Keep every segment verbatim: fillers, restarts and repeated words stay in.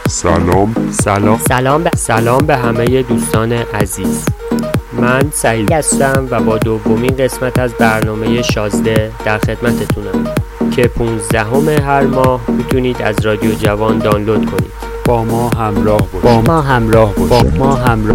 سلام سلام سلام به سلام به همه دوستان عزیز. من سعید هستم و با دومین قسمت از برنامه شازده در خدمتتونم که پونزدهم هر ماه میتونید از رادیو جوان دانلود کنید. با ما همراه باشید. با ما همراه باشید. با ما همراه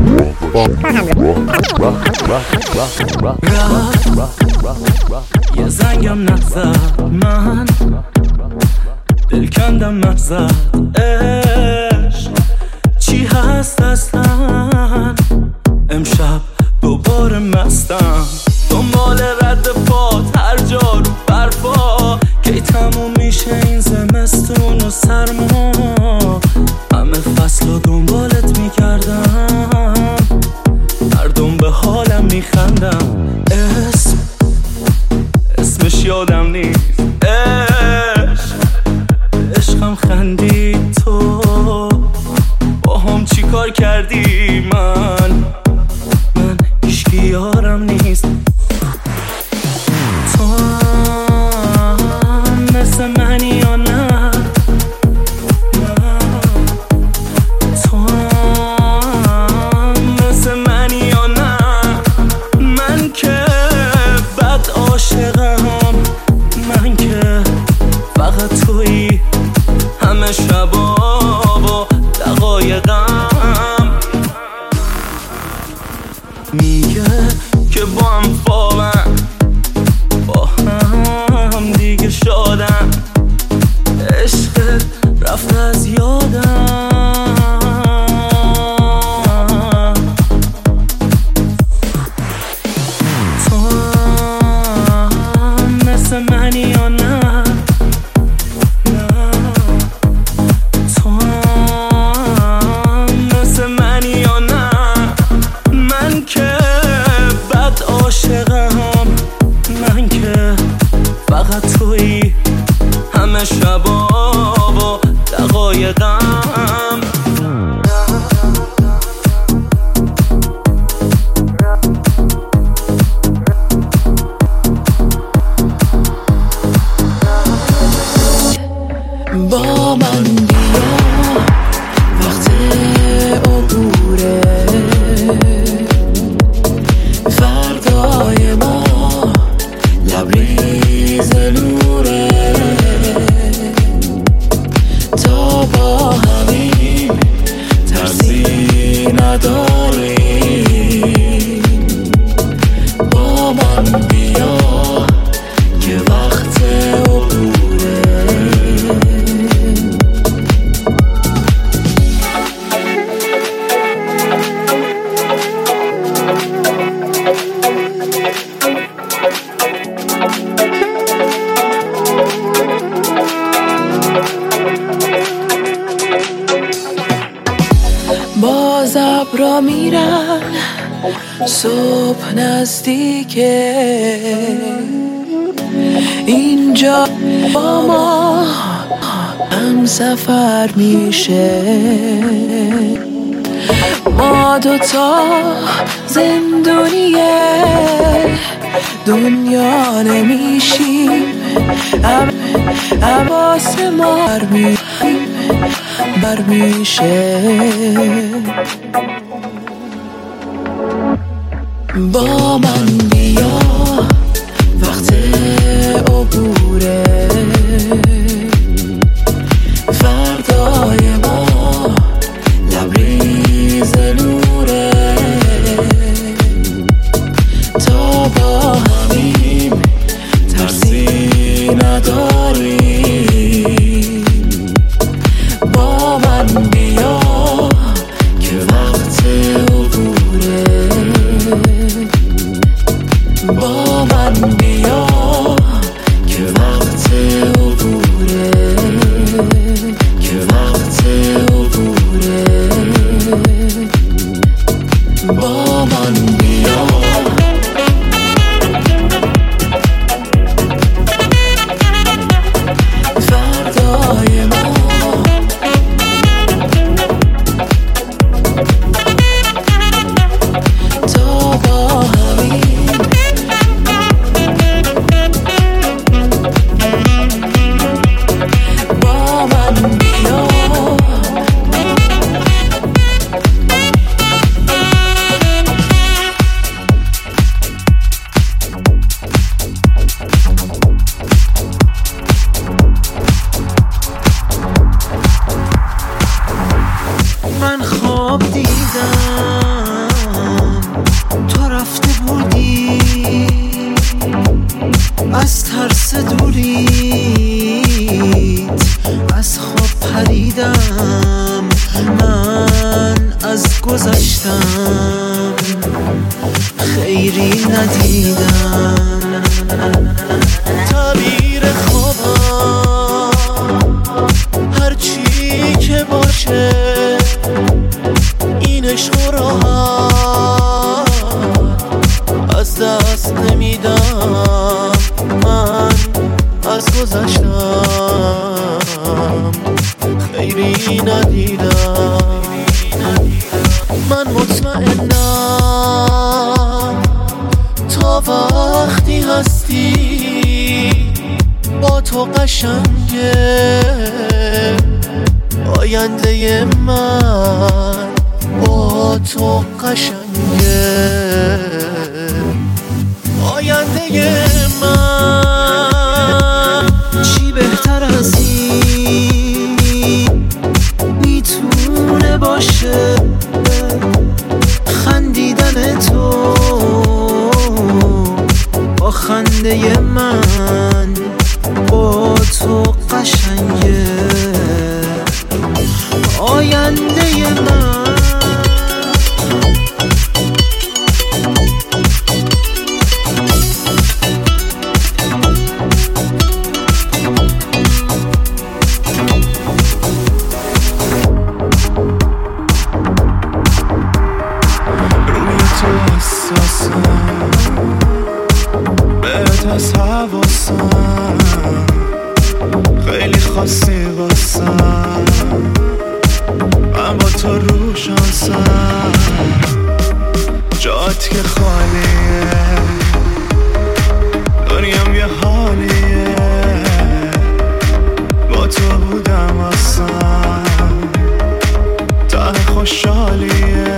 باشید. یه زنگم نزد من دل کندم مزد عشق چی هست اصلا امشب دوباره مستم دنبال رد پات هر جا رو برفا کی تموم میشه این زمستون و سرما همه فصل رو دنبالت میکردم مردم به حالم میخندم اسم اسمش یادم نیست عشق عشقم خندی تو با هم چی کار کردی من من هیچکی یارم نیست تو هم مثل منی یا نه تو هم مثل منی یا نه من که بد عاشقم من که فقط تویی همه شبا و دقایقم میگه که با هم خوابم با هم دیگه شادم عشقت رفت از یادم تو هم مثل منی یا نه تو هم مثل منی یا نه من که بد عاشقم من که فقط تویی همه شبا و دقایقم با من بیا وقت عبوره فردای ما لبریز نوره تا با همین ترسی نداری با من بیا که وقت عبوره باز ابرا میرن صبح نزدیکه اینجا با ما هم سفر میشه ما دوتا زندونیه دنیا نمیشیم عباس ما برمی برمیشه با من بیا وقت عبوره فردای ما لبریز نوره تا با همین ترسی نداری با من بیا که وقت عبوره با من بیا که وقت ندیدم. تعبیر خوابم هرچی که باشه این عشق و راحت از دست نمیدم. من از گذشتم خیری ندیدم. من مطمئنم تا وقتی هستی با تو قشنگه. آینده من با تو قشنگه. آینده من چی بهتر از این میتونه باشه؟ خندیدن تو با خنده من با تو قشنگه. آینده من بهت از حواسم خیلی خاصی واسم. من با تو رو شانسم جات که خالیه دنیام یه حالیه. با تو بودم اصلا ته خوشحالیه.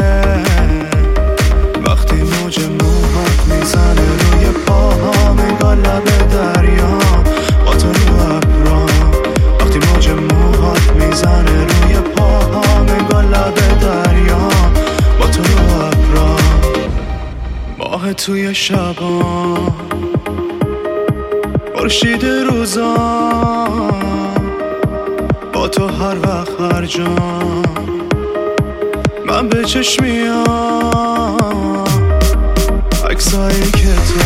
وقتی موج موهات میزنه روی پاهام انگار لب دریام با تو رو ابرام. وقتی موج موهات میزنه روی پاهام انگار لب دریام با تو رو ابرام. ماه توی شبام خورشید روزام با تو هر وقت هر جام من به چشمیام. عکسایی که تو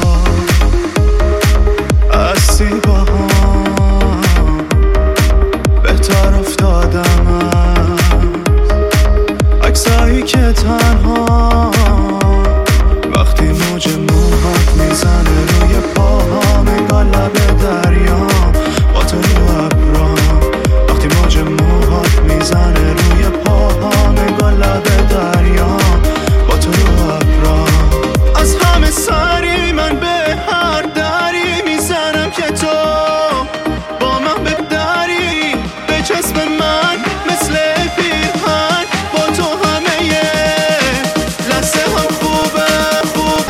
هستی با هم بهتر افتادم از عکسایی که تنها. وقتی موج موهات میزنه روی پاهام انگار لب دریام با تو رو ابرام. وقتی موج موهات میزنه روی پاهام انگار لب دریام با تو رو ابرام. از همه سری من به هر دری میزنم که تو با من بپدری. به چسب من مثل پیرهن با تو همه لحظه هم خوبه خوب.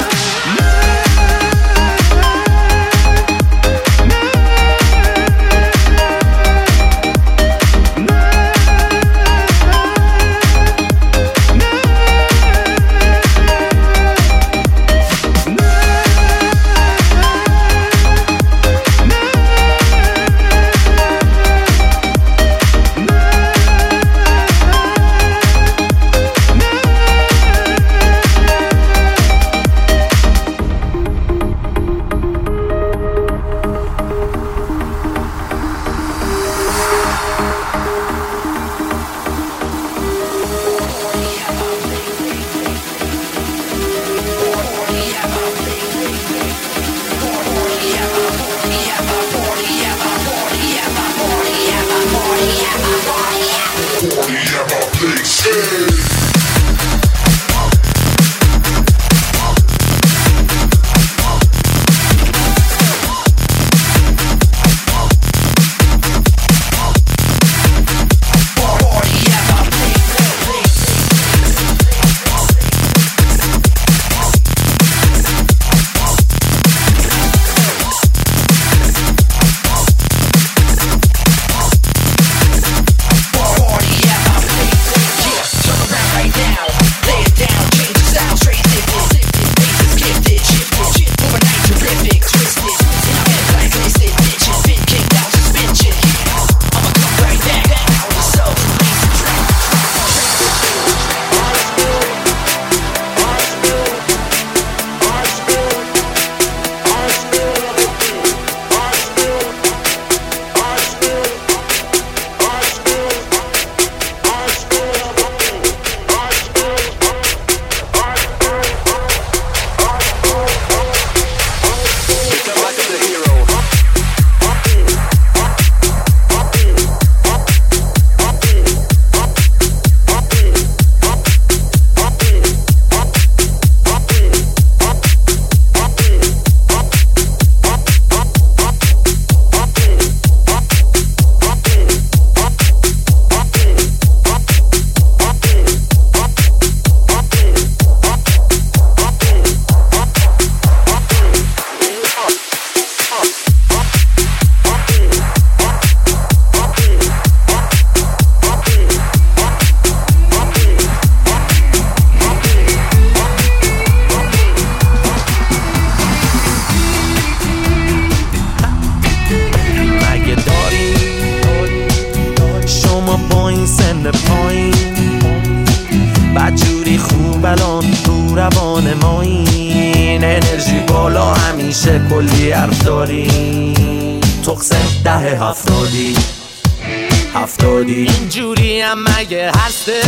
واسه کلی حرف داری تقصه ده هفتادی هفتادی اینجوری هم مگه هسته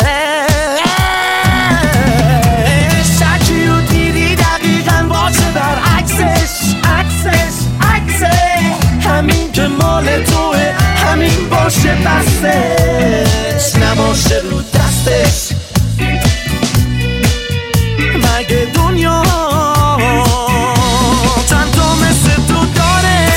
شکی رو دیدی دقیقا باشه برعکسش عکسش عکسه همین که مال توه همین باشه بستش نباشه رو دستش مگه دنیا چند تا مثل تو داره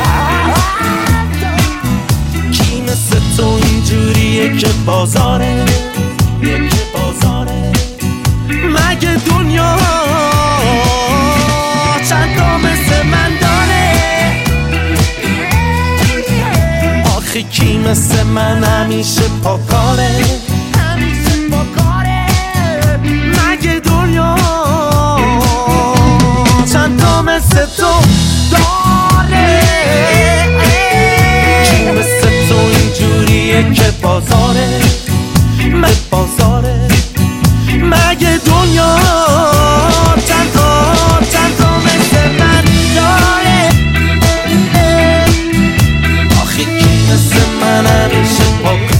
کی مثل تو اینجوریه که بازاره که بازاره مگه دنیا چند تا مثل من داره آخی کی مثل من همیشه پاکاره همیشه پاکاره مگه دنیا چند تا مثل تو داره کی مثل تو اینجوریه که بازاره من بازاره مگه دنیا چند تا چند تا مثل من داره آخی کی مثل من همیشه پاکاره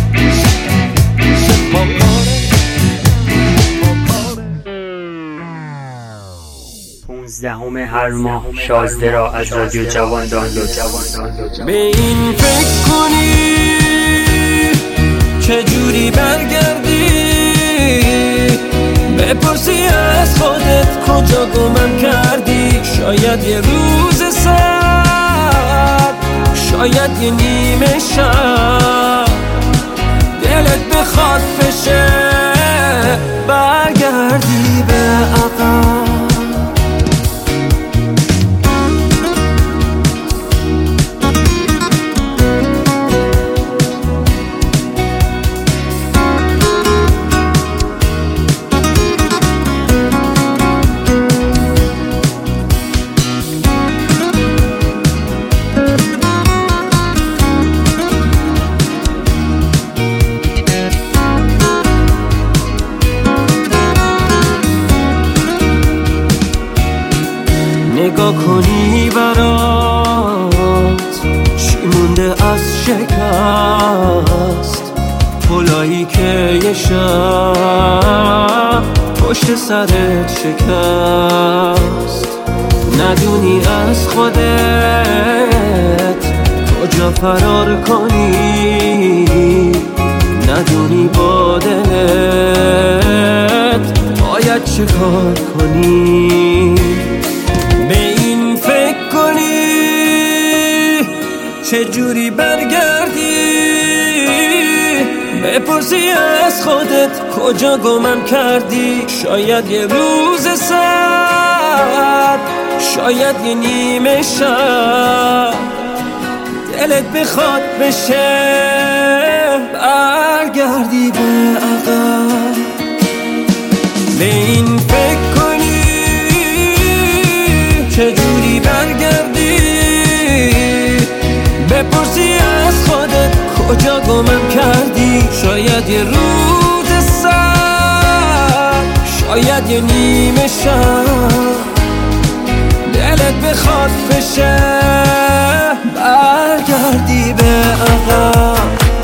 پونزدهم هر ماه شازده را از رادیو جوان دانلود. به این فکر کنی چجوری برگردی بپرسی از خودت کجا گمم کردی شاید یه روز سرد شاید یه نیمه شب دلت بخواد بشه برگردی به عقب نگاه کنی برات چی مونده از شکست پلایی که یه شب پشت سرت شکست ندونی از خودت کجا فرار کنی ندونی با دلت باید چه کار کنی به این فکر کنی چجوری برگردی بپرسی از خودت کجا گمم کردی شاید یه روز سرد شاید یه نیمه شب دلت بخواد بشه برگردی به عقب به این فکر کنی چجوری برگردی بپرسی از خودت کجا گمم کردی شاید یه روز سرد شاید یه نیمه شب دلت بخواد بشه برگردی به عقب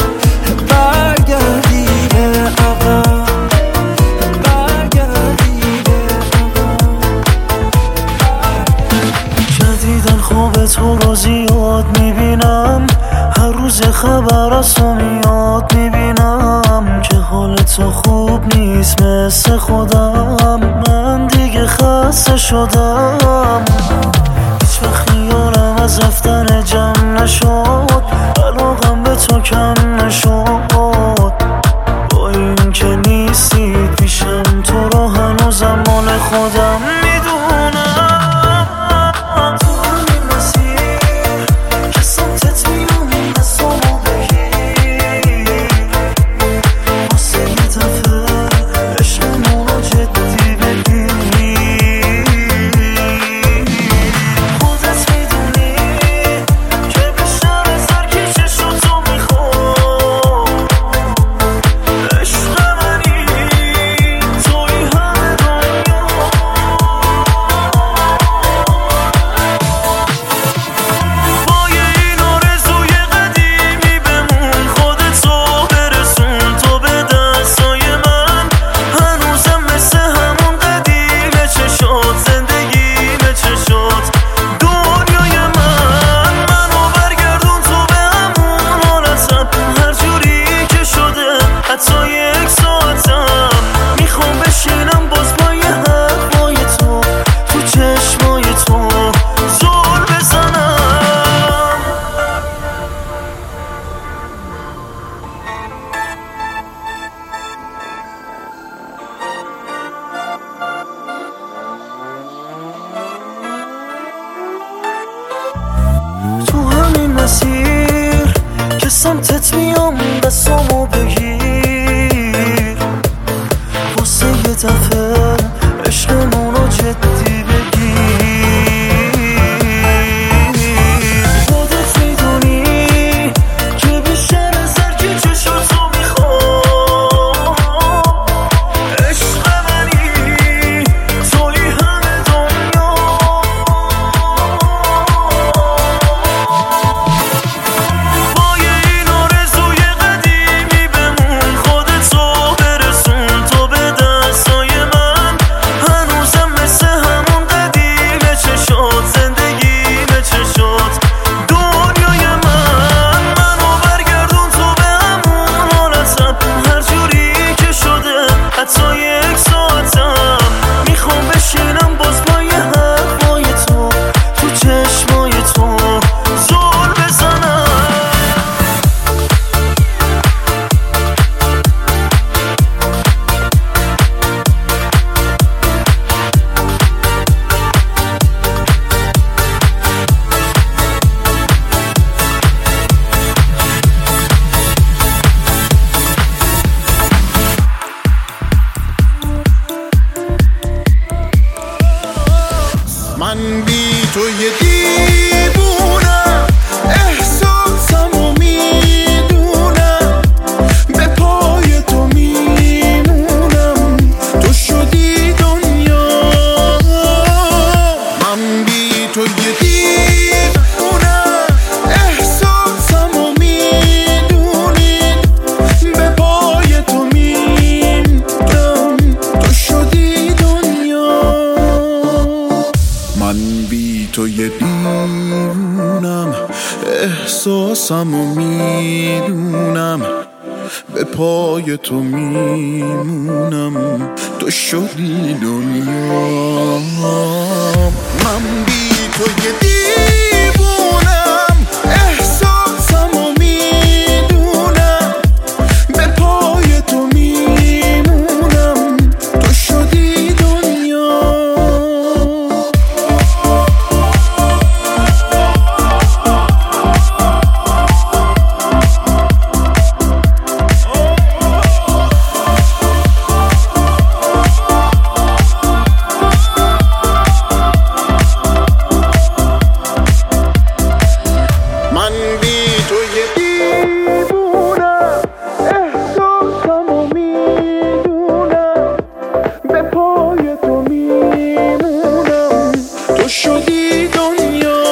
برگردی به عقب تو رو زیاد میبینم هر روز خبر از تو میاد میبینم که حال تو خوب نیست مثل خودم من دیگه خسته شدم هیچ وقت خیالم از رفتن جمع نشد علاقم به تو کم نشد با این که نیستی پیشم تو رو هنوزم مال خودم میدونم چه سمتت میام دستامو بگیر واسه یه دفعه عشقمونو جدی بگیر خودت میدونی که بیشتر از هرکی چشاتو میخوام عشق منی توی همه دنیا پای این آرزوی قدیمی بمون خودتو برسون تو به دستای من هنوزم مثل همون قدیمه چشات زندگیمه چشات دنیای من منو برگردون تو به همون حالتم هر جوری که شده حتی یک ساعتم میخوام بشینم باز با یه حرفای تو تو چشمای تو زل بزنم من بی تو یه دیوونم احساسمو میدونم به پای تو میمونم تو شدی دنیا من بی تو یه دیوونم احساسمو میدونی به پای تو میمونم تو شدی دنیا من بی تو یه دیوونم احساسمو میدونم به پای تو میمونم تو شدی دنیا من بی تو یه دیوونم احساسمو میدونم به پای تو میمونم تو شدی دنیا من بی تو یه دیوونم احساسمو میدونم به پای تو میمونم تو شدی دنیا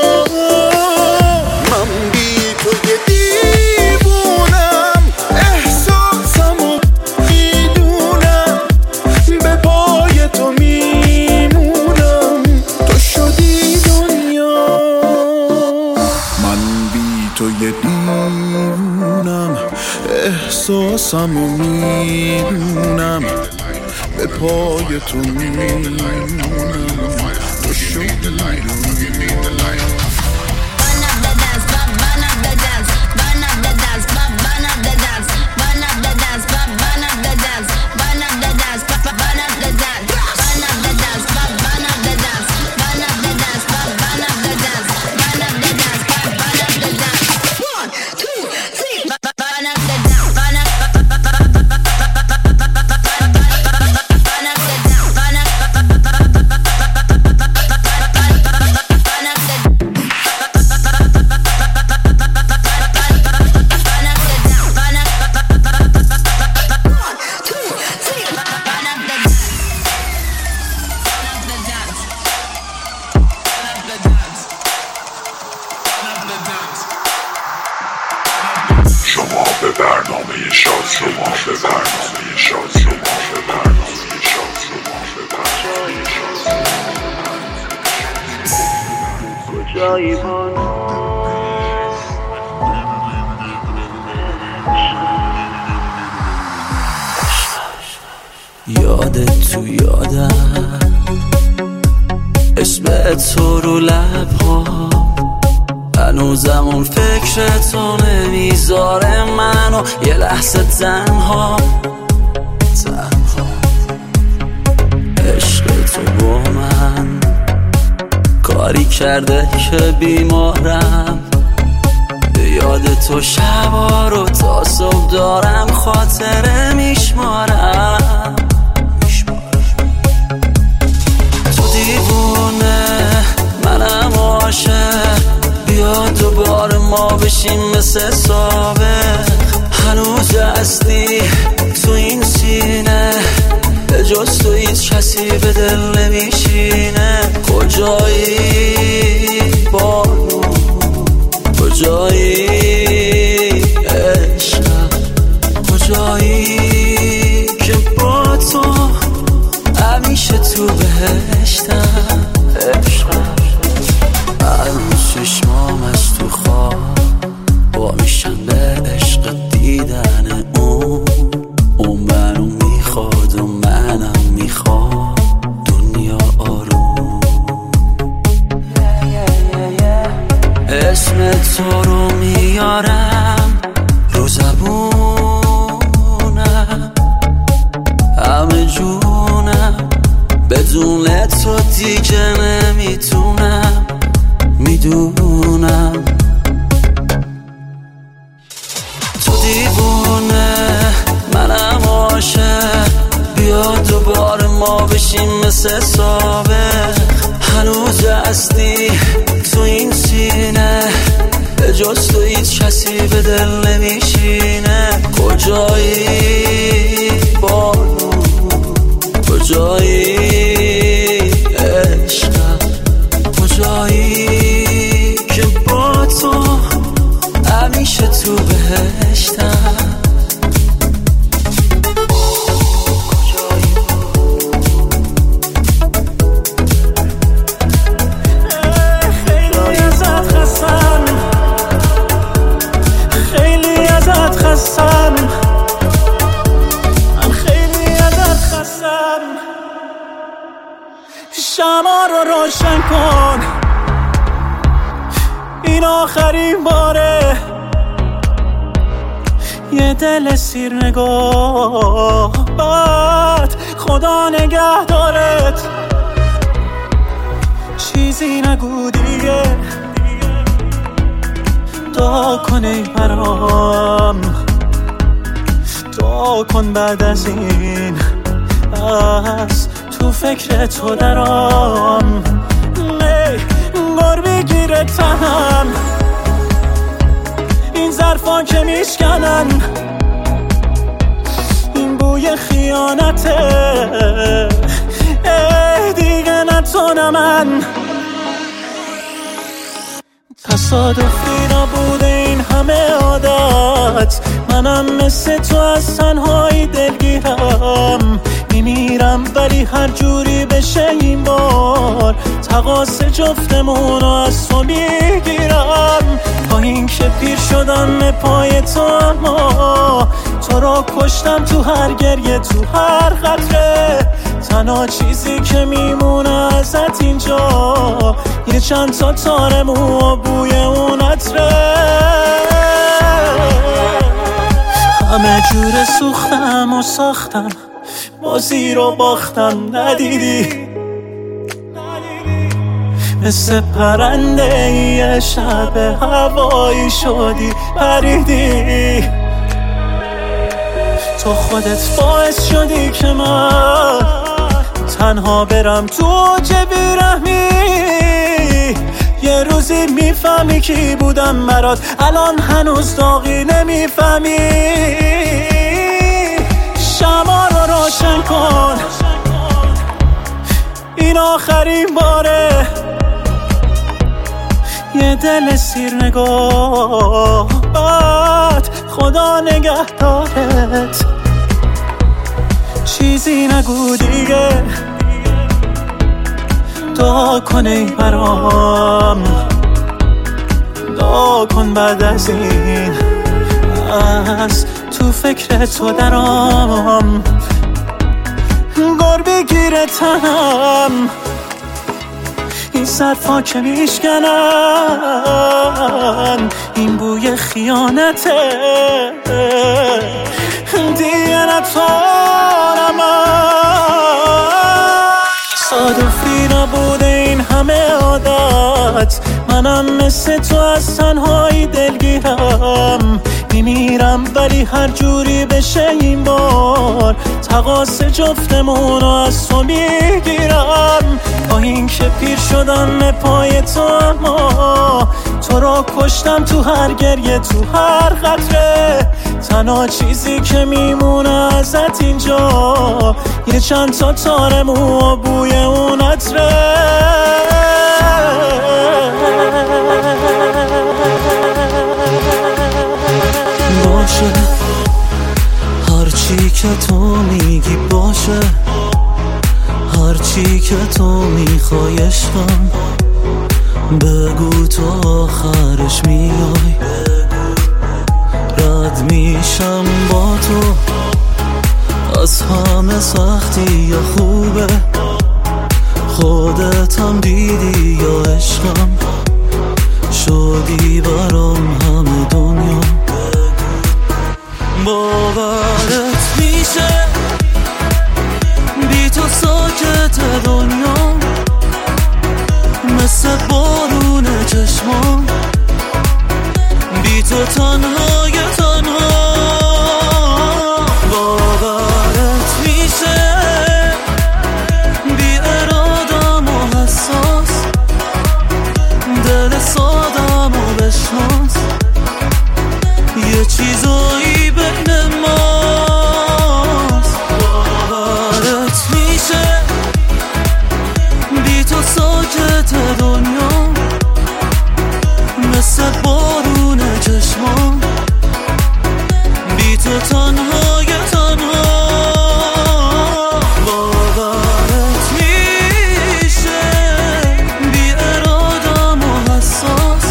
من بی تو یه دیوونم احساسمو میدونم به پای تو میمونم تو شدی دنیا من بی تو یه دیوونم احساسمو میدونم به پای تو میمونم تو شدی دنیا شما به برنامه شاد شما به برنامه شاد شما به برنامه شاد شما به برنامه شاد کجایی بانو یادت تو یادم اسم تو رو لبها هنوزم اون فکر تو نمیذاره منو یه لحظه تنها تنها عشق تو با من کاری کرده که بیمارم یاد تو شبا رو تا صبح دارم خاطره میشمارم. تو دیوونه منم عاشق، بیا دوباره ما بشیم مثل سابق. هنوز هستی تو این سینه، به جز تو هیچ کسی به دل نمیشینه. کجایی بانو، کجایی عشقم، کجایی که با تو همیشه تو بهشتم. عشقم هنوز چشمام از تو خواب با میشن به عشق دیدن اون. اون منو میخواد و منم میخواد دنیا آروم. اسم تو رو میارم رو زبونم، همه جونم، بدون تو دیگه نمیتونم. میدونم تو دیوونه منم عاشق، بیا دوباره ما بشیم مثل سابق. هنوز هستی تو این سینه، به جز تو هیچ کسی به دل نمیشینه. کجایی بانو، کجایی عشقم، کجایی که با تو همیشه تو بهشتم. خیلی ازت خستم، خیلی ازت خستم، من خیلی ازت خستم. شمع رو روشن کن، این آخرین باره. یه دل سیر نگاه بد، خدا نگه دارت. چیزی نگو دیگه، دعا کن ای برام، دعا کن بعد از این از تو فکر تو درام. گر بگیره تنم، این ظرفا که میشکنن، این بوی خیانته. ای دیگه نتونه من، تصادفی نبوده این همه عادت. منم مثل تو از تنهایی دلگیرم، میمیرم ولی هر جوری بشه این بار تقاص جفتمونو از تو میگیرم. تا این که پیر شدم به پای تو، اما تو را کشتم تو هر گریه، تو هر قطره. تنها چیزی که میمونه ازت اینجا یه چند تا تار مو و بوی اون عطره. همه جور سوختم و ساختم، بازی رو باختم ندیدی. مثل پرنده یه شب هوایی شدی پریدی. تو خودت باعث شدی که من تنها برم تو اوج بیرحمی. یه روزی میفهمی کی بودم برات، الان هنوز داغی نمیفهمی. شمع رو روشن کن، این آخرین باره. یه دل سیر نگاه بد، خدا نگه دارت. چیزی نگو دیگه، دعا کن ای برام، دعا کن بعد از این از تو فکر تو درام. گر بگیره تنم، این صرفا که میشکنن، این بوی خیانته. دیگه نتونم، تصادفی نبوده این همه عادت. دورت، منم مثل تو از تنهایی دلگیرم، میمیرم ولی هر جوری بشه این بار تقاص جفتمونو از تو میگیرم. با این که پیر شدم به پای تو، اما تو رو کشتم تو هر گریه، تو هر قطره. تنها چیزی که میمونه ازت اینجا یه چند تا تار مو و بوی اون عطره. باشه هرچی که تو میگی، باشه هرچی که تو میخوای عشقم، بگو تو آخرش میای. رد میشم با تو از همه سختی یا خوبه، خودت هم دیدی یا عشقم، شدی برام همه دنیا. باورت میشه بی تو ساکت دنیا، مثل بارون چشمان، بی تو تنهای تنها. باورت میشه بی ارادم و حساس، دل سادم و بشناس، یه چیزایی بین ماست. باورت میشه بی تو ساکت دنیا، مثل بارون چشمان، بی تو تنهای تنها. باورت میشه بی ارادم و حساس،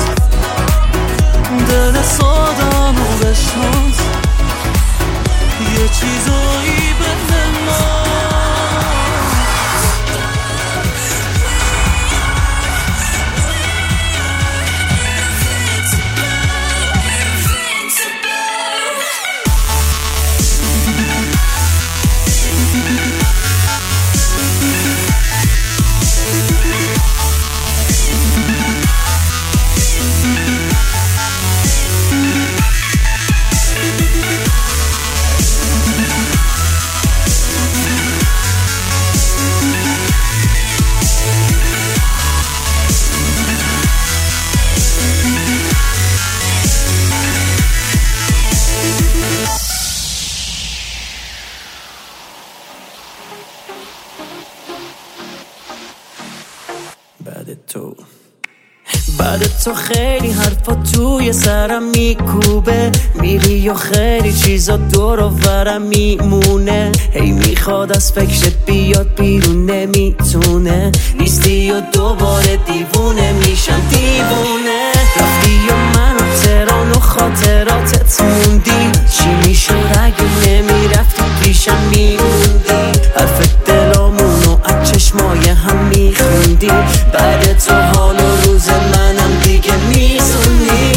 دل سادم و بشناس، یه چیزایی بین ما. بعد تو بعد تو خیلی حرفا توی سرم میکوبه، میری و خیلی چیزا دور و برم میمونه. هی میخواد از فکرت بیاد بیرون، نمیتونه. نیستی و دوباره دیوونه میشم، دیوونه. رفتی و من و تهران و خاطراتت موندی، چی میشد اگه نمیرفتی پیشم میموندی. حرف دلامونو از چشمای هم میخوندی، بعد تو حال و روز منم دیگه میسونی.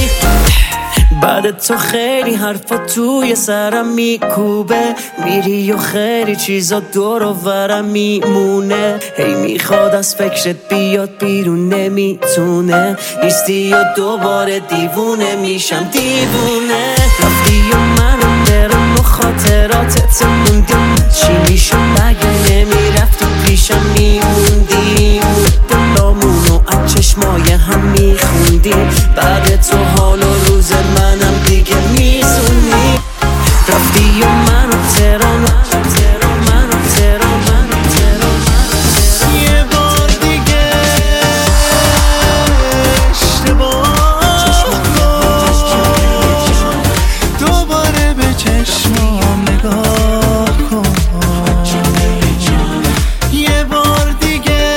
بعد تو خیلی حرفا توی سرم میکوبه، میری و خیلی چیزا دور و برم میمونه. هی میخواد از فکرت بیاد بیرون، نمیتونه. نیستی و دوباره دیوونه میشم، دیوونه. رفتی و منم برم و خاطراتت موندیم، چی میشد اگه نمیرفتی پیشم میموندی. دلامونو از چشمای هم میخوندی، بعد تو حال و روز منم دیگه میسونی. رفتی و منو تهران، منو تهران، منو تهران. یه بار دیگه اشتباه کن، دوباره به چشمام نگاه کن. یه بار دیگه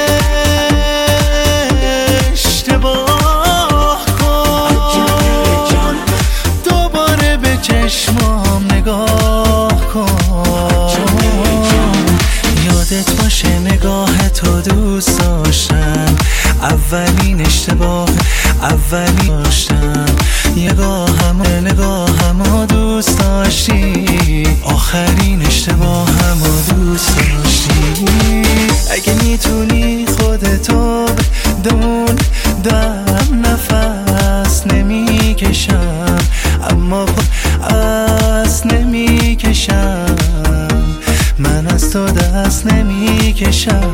اشتباه کن، دوباره به چشمام نگاه کن. یادت باشه نگاه تو دوست داشتم، اولین اشتباه اولین داشتم. نگاهم نگاهم دوست داشتی، آخرین اشتباهم دوست داشتی. اگه میتونی خودتو بدون در بکشم.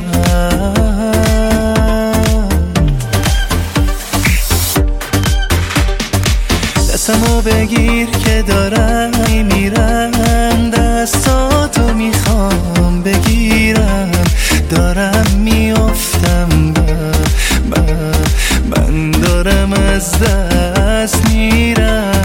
دستمو بگیر که دارم میمیرم، دستاتو میخوام بگیرم، دارم میافتم من, من دارم از دست میرم.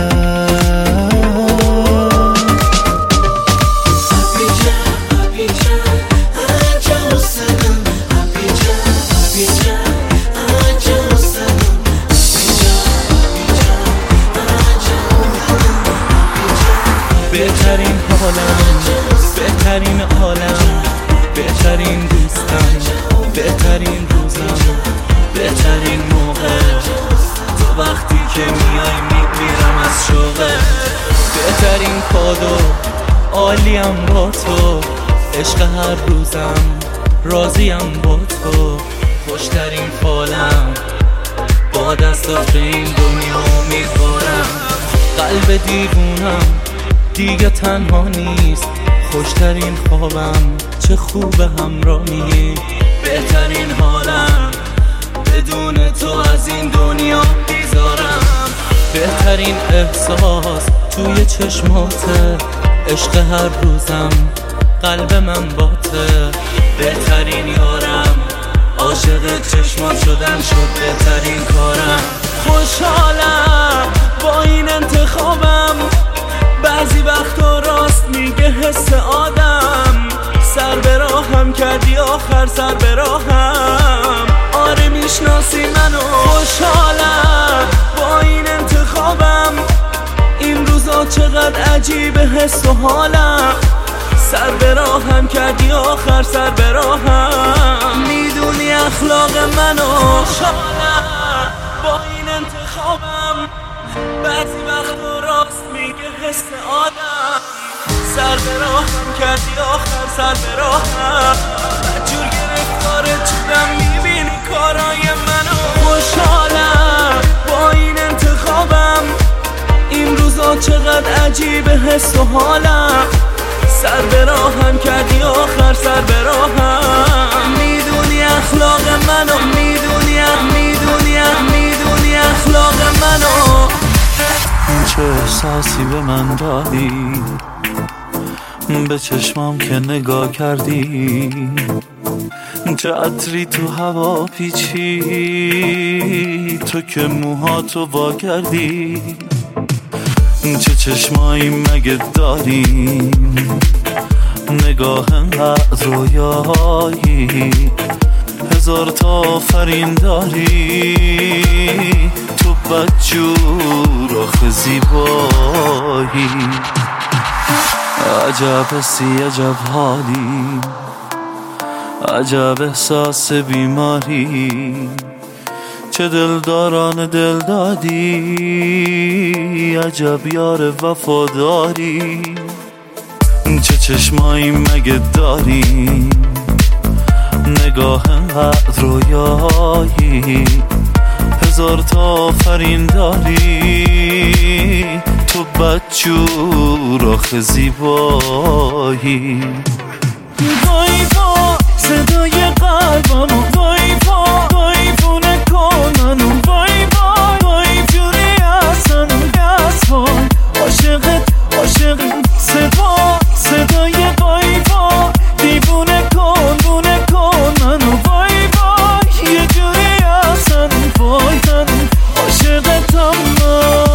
بهترین حالم، بهترین عالم، بهترین دوستم، بهترین روزم، بهترین موقع، تو وقتی که میای میمیرم از شوقه. بهترین کادو عالیم با تو، عشق هر روزم راضیم با تو. خوشترین فالم با دستات به این دنیا میخورم. قلب دیوونم دیگه تنها نیست، خوشترین خوابم چه خوب همراهی. بهترین حالم بدون تو از این دنیا بیزارم. بهترین احساس توی چشماته، عشق هر روزم قلب من باته. بهترین یارم عاشق چشمات شدن شد بهترین کارم. خوشحالم با این انتخابم، بعضی وقتا راست میگه حس آدم. سر به راهم کردی آخر سر به راهم، آره میشناسی منو. خوشحالم با این انتخابم، این روزا چقدر عجیبه حس و حالم. سر به راهم کردی آخر سر به راهم، میدونی اخلاق منو. خوشحالم با این انتخابم، بعضی وقتا راست میگه حس آدم. سر به راهم کردی آخر سر به راهم، جور گرفتارت شدم میبینی کارای منو. خوشحالم با این انتخابم، این روزا چقدر عجیبه حس و حالم. سر به راهم کردی آخر سر به راهم، میدونی اخلاق منو، میدونی میدونی میدونی اخلاق منو. چه احساسی به من دادی، به چشمام که نگاه کردی، چه عطری تو هوا پیچی، تو که موهاتو وا کردی. چه چشمایی مگه داری، نگاه انقدر رویایی، هزار تا آفرین داری، تو بدجور آخه زیبایی. عجب حسی عجب حالی، عجب احساس بیماری، چه دلداران دل دادی، عجب یار وفاداری. چه چشمایی مگه داری، نگاه انقدر رویایی، هزار تا آفرین داری، تو بدجور آخه زیبایی. وای با صدای قلبمو، وای با وای بونه کن منو، وای با وای جوری اصلا گس وای عاشقت عاشقت. صدا صدای وای با دیوونه کن بونه کن منو، وای با یه جوری اصلا وای من عاشقتم من.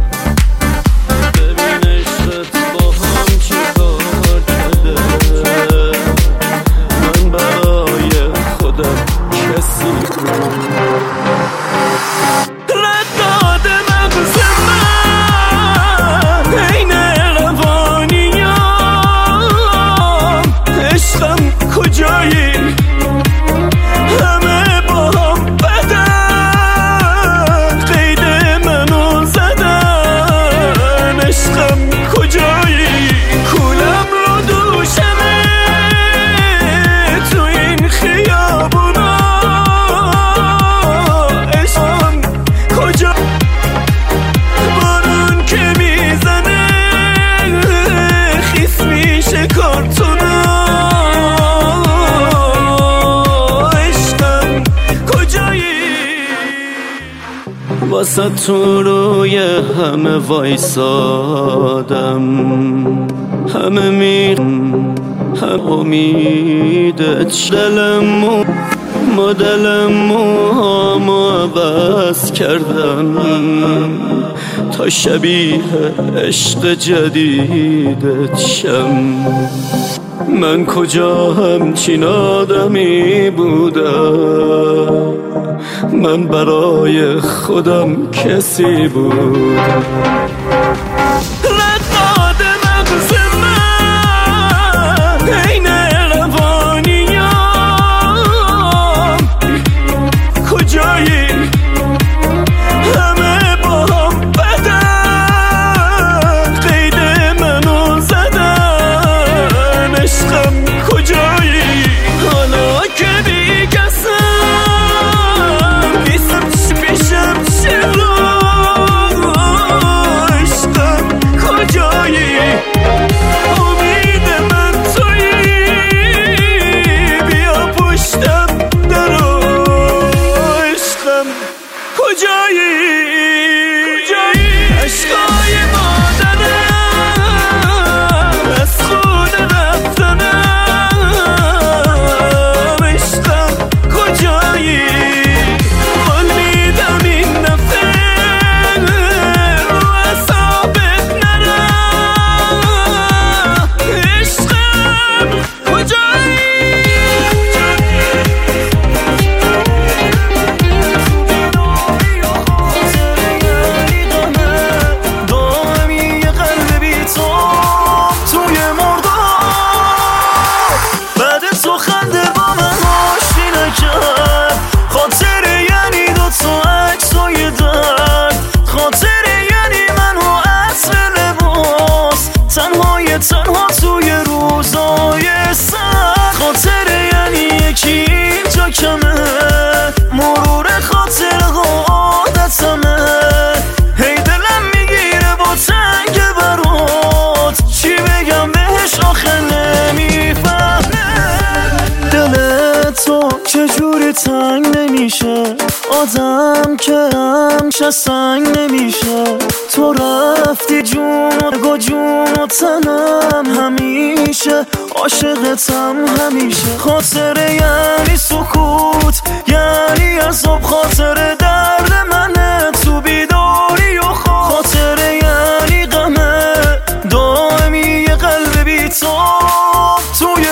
ببین عشقت با هم چی کار کرده، واسه تو روی همه وایسادم، همه میرم هم امیدت دلمو ما دلمو همو عوض کردم تا شبیه عشق جدیدت شم. من کجا همچین آدمی بودم، من برای خودم کسی بودم. رقاد مغز من عین روانیام، کجایی همه با هم بدن قید منو زدن. عشقم کجایی حالا که بی کسم نیستم پیشم چرا؟ عشقم کجایی امید من تویی، بیا پشتم درو. عشقم کجایی عشقای مادرم از خونه رفتنم. عشقم کجایی قول میدم این دفعه رو حسابت نرم. عشقم کجایی دائمی یه قلب بی تو توی مردم. بعد تو خنده با من آشتی نکرد، خاطر یعنی دوتا عکسای درد، خاطر یعنی من و عطر لباس تنهای تنها توی روزای سرد، خاطر یعنی یکی اینجا کمه مرور خاطر عادتمه. هی دلم میگیره با تنگ برات، چی بگم بهش آخه نمیفهمه. دل تو چجوری تنگ نمیشه، آدم که همشه سنگ نمیشه. تو رفتی جون و گو جون و تنم همیشه عاشقتم همیشه. خاطر یعنی سکوت یعنی عذاب، خاطر درد منه تو بیداری و خواب، خاطر یعنی غمه دائمی یه قلب بی تو توی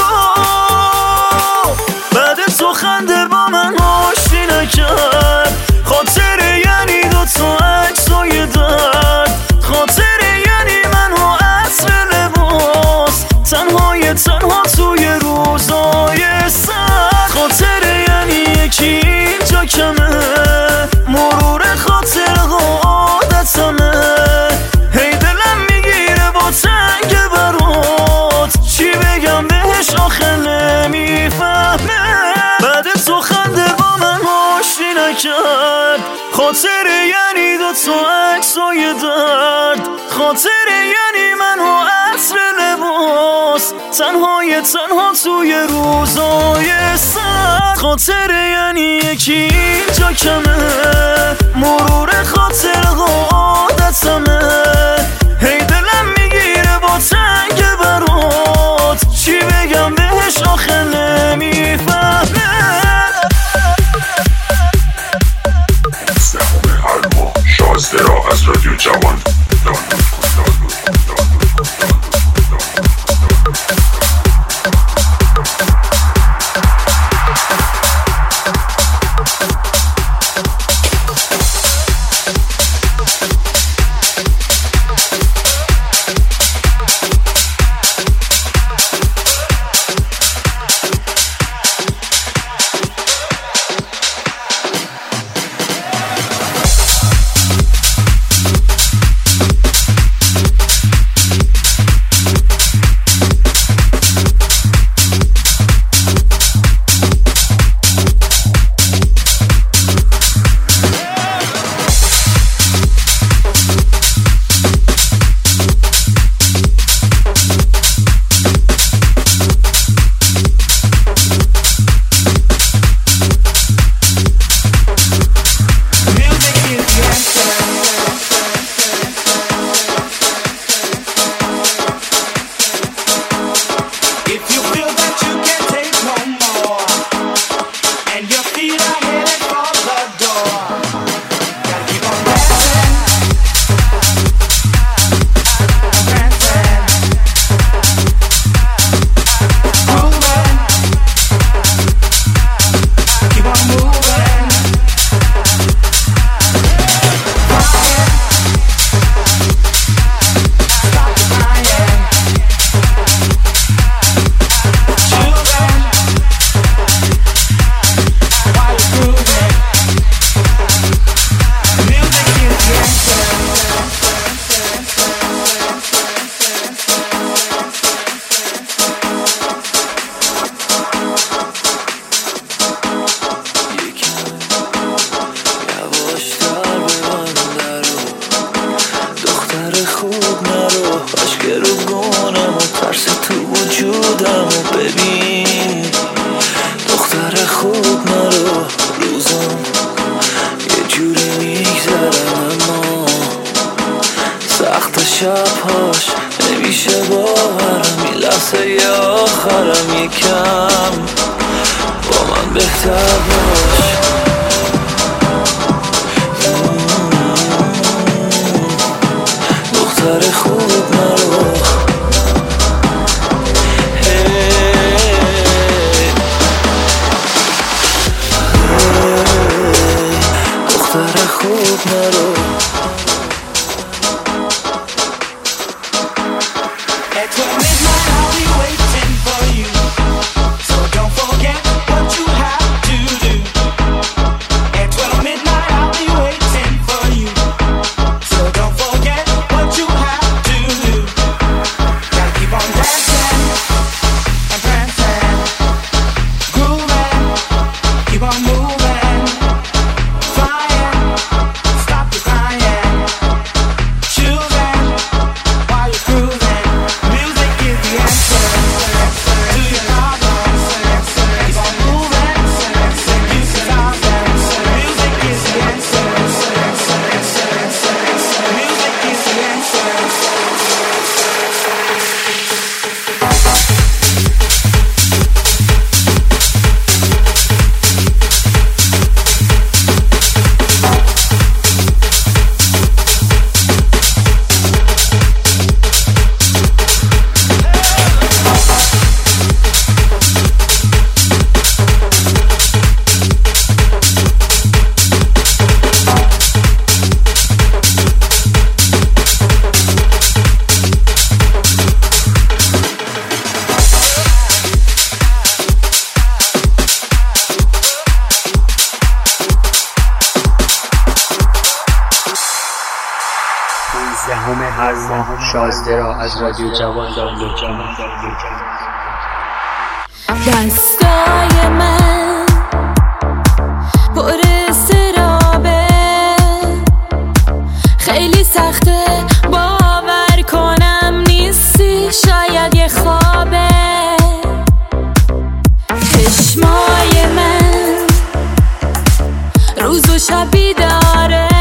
مردم. بعد تو خنده با من آشتی نکرد، خاطر یعنی دوتا عکسای درد، خاطر یعنی من و عطر لباس تنهای تنها توی روزای سرد، خاطر یعنی یکی اینجا کمه مرور خاطر عادتمه. هی دلم میگیره با تنگ برات، چی بگم بهش آخه نمیفهمه. بعد تو خنده با من آشتی نکرد، خاطر یعنی دوتا عکسای درد، خاطر یعنی من و عطر لباس تنهای تنها توی روزای سرد، خاطر یعنی یکی اینجا کمه مرور خاطر عادتمه. هی دلم میگیره با تنگ برات، چی بگم بهش آخه نمیفهمه. سوم هر ماه شازده را از رادیو جوان دانلود کن. دانلود کن. دانلود کن. شبهاش نمیشه باورم، این لحظه آخرم یکم با من بهتر باش. دختر خوب نرو، دختر خوب نرو. پانزدهم هر ماه شازده را از رادیو جوان دانلود کنید. دستای من پر استرابه، خیلی سخته باور کنم نیستی، شاید یه خوابه. چشمای من روز و شب بیداره،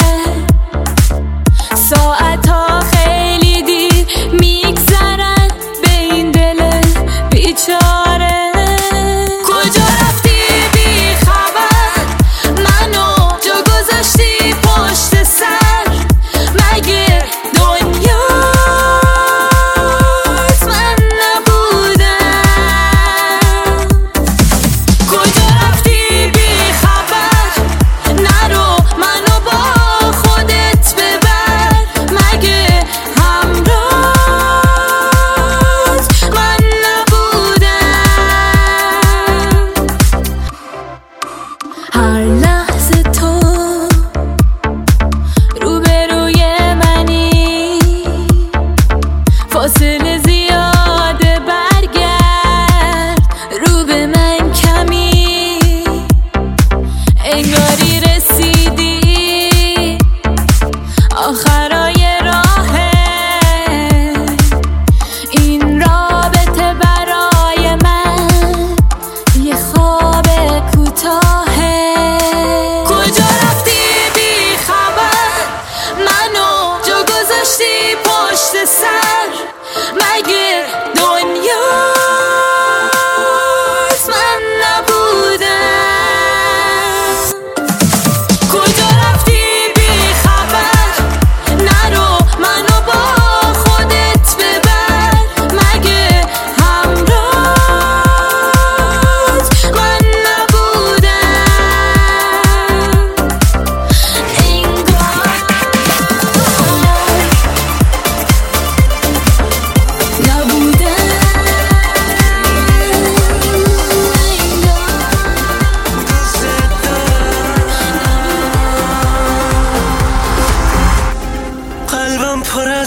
ساعت ها خیلی دیر میگذرن به این دل بیچاره. کجا رفتی بی خبر، منو جا گذاشتی پشت سر، مگه دنیات من نبودم؟ کجا رفتی بی خبر، نرو منو با خودت ببر،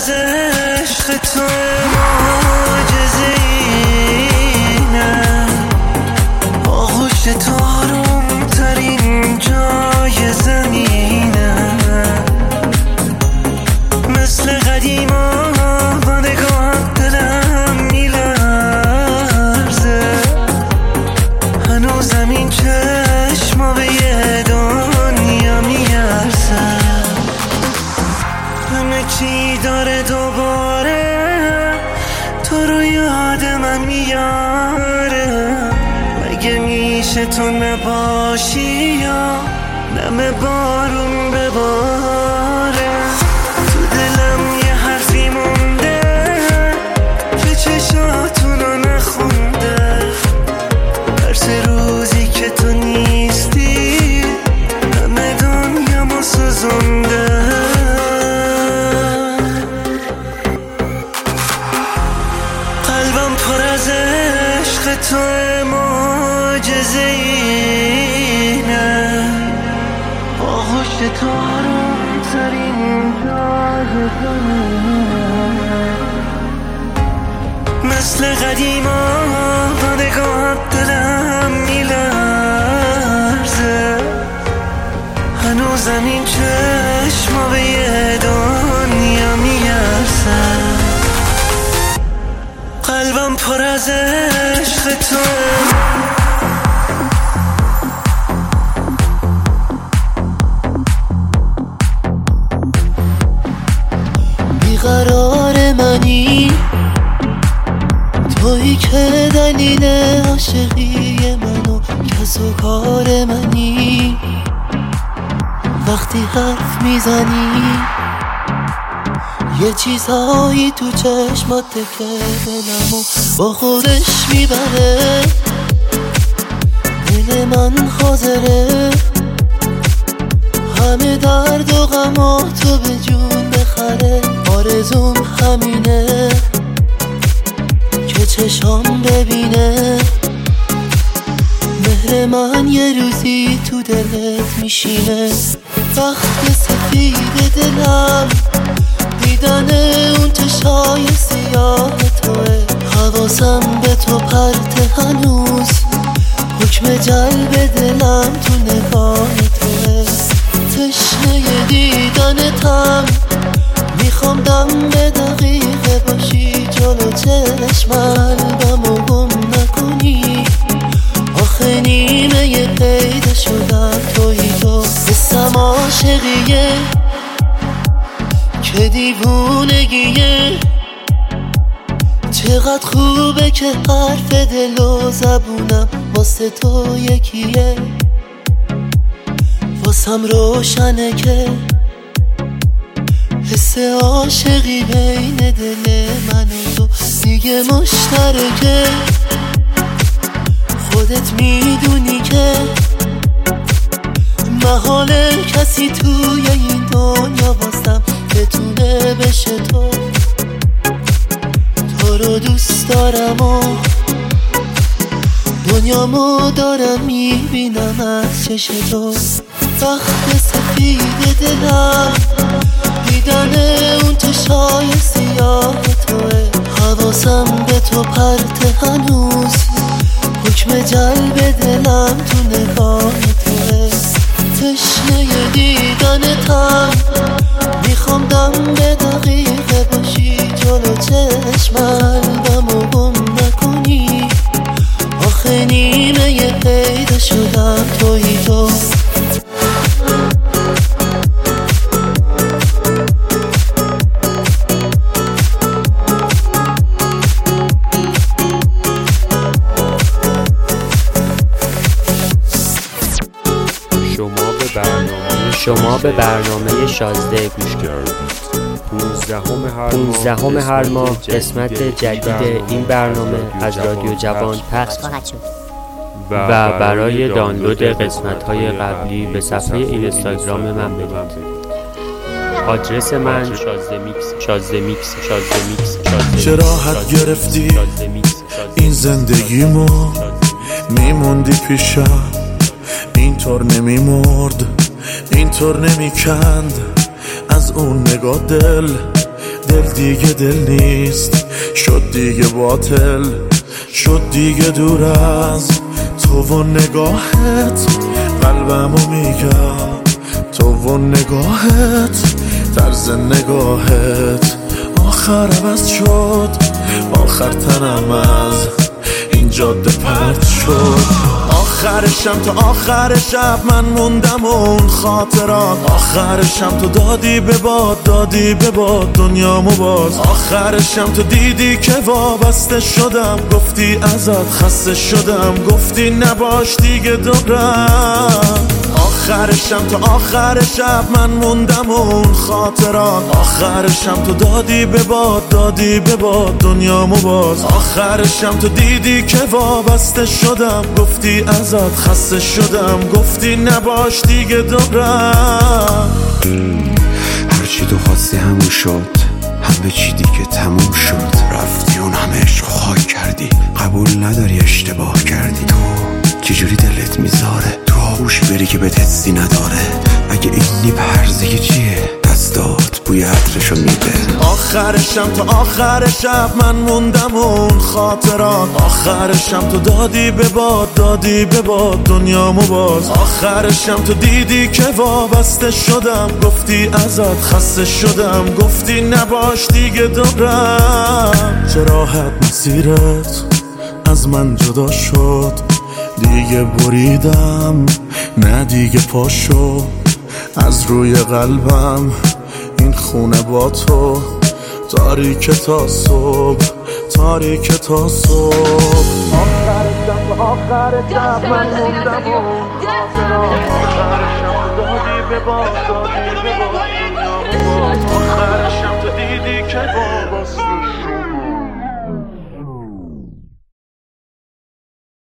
از عشق تو معجزه‌ای نه، آغوش تو آروم ترین جای زمینه، مثل قدیما با نگاه دلم میلرزه، هنوزم این چشما به یه دنیا میارزه، همه چی داره دوباره تو رو یاد من میاره، مگه میشه تو نباشی یا نم بارون بباره، تو دلم یه حرفی مونده که چشاتونو نخونده، هر سه روزی که تو نیستی همه دنیا ما سوزونده، قلبم پر از عشق تو معجزه‌ای نه، آغوش تو آروم ترین جای زمینه، مثل قدیما با نگاه دلم میلرزه، هنوزم این چشما به یه دنیا میارزه، قلبم پر از عشق تو. بیقرار منی تویی که دلیل عاشقی منو کس و کار منی، وقتی حرف میزنی یه چیزهایی تو چشمات که دلمو با خودش میبره، دل من حاضره همه درد و غما تو به جون بخره، آرزوم همینه که چشام ببینه مهر من یه روزی تو دلت میشینه، وقت سفید دلم دیدن اون چشای سیاه توه، حواسم به تو پرت هنوز، حکم جلب دلم تو نگاه توه، تشنه دیدنتم میخوام دم به دقیقه باشی جلو چشمم، قلبمو گم نکنی، آخه نیمه یه پیدا شدم توی تو، حسم عاشقیه که دیوونگیه، چقدر خوبه که حرف دل و زبونم واسه تو یکیه، واسم روشنه که حس عاشقی بین دل من و تو دیگه مشترکه، خودت میدونی که محال کسی توی این دنیا واسم بتونه بشه تو، تو رو دوست دارم و دنیامو دارم میبینم از چش تو، وقت سفید دلم دیدن اون چشای سیاه توه، حواسم به تو پرت هنوز، حکم جلب دلم تو نگاه توه، تشنه دیدنتم میخوام دم به دقیقه باشی جلو چشمم، قلبمو گم نکنی، آخه نیمه یه پیدا شدم توی تو. شما به برنامه شازده گوش کردید. پونزدهم هر ماه قسمت جدید این برنامه از رادیو جوان پخش خواهد شد و برای دانلود قسمت‌های قبلی به صفحه اینستاگرام من برید. آدرس من شازده میکس شازده میکس شازده میکس. چرا حد گرفتی این زندگیمو، میموندی پیشم اینطور نمیمرد، اینطور نمیکند از اون نگاه دل دل دیگه دل نیست، شد دیگه باطل، شد دیگه دور از تو و نگاهت. قلبمو میگم تو و نگاهت، طرز نگاهت آخر عوض شد، آخر تنم از این جاده پرت شد. آخر شب تا آخر شب من موندم اون خاطرات، آخر شب تو دادی به باد، دادی به باد دنیامو باز. آخر شب تو دیدی که وابسته شدم، گفتی ازت خسته شدم، گفتی نباش دیگه دورم. آخر شب تا آخر شب من موندم اون خاطرات، آخر شب تو دادی به باد، دادی به باد دنیامو باز. آخر شب تو دیدی که وابسته شدم، گفتی ازت خسته شدم، گفتی نباش دیگه دورم. هرچی تو خواستی همون شد، همه چی دیگه تموم شد. رفتی اون همه عشق خاک کردی، قبول نداری اشتباه کردی. تو چجوری دلت میذاره تو آغوش بری که بهت حسی نداره؟ اگه اینی پرزگی چیه دستات بوی عطرشو میده. آخر شب تا آخر شب من موندم اون خاطرات، آخر شب تو دادی به باد، دادی به باد دنیامو باز. آخر شب تو دیدی که وابسته شدم، گفتی ازت خسته شدم، گفتی نباش دیگه دورم. چه راحت مسیرت از من جدا شد، دیگه بریدم نه دیگه پاشو از روی قلبم. این خونه با تو تاریک تا صبح، تاریک تا صبح. آخر شب آخر شب من موندم اون خاطرات، آخر شب دادی به باد، دادی به باد. آخر شب تو دیدی که وابسته شد.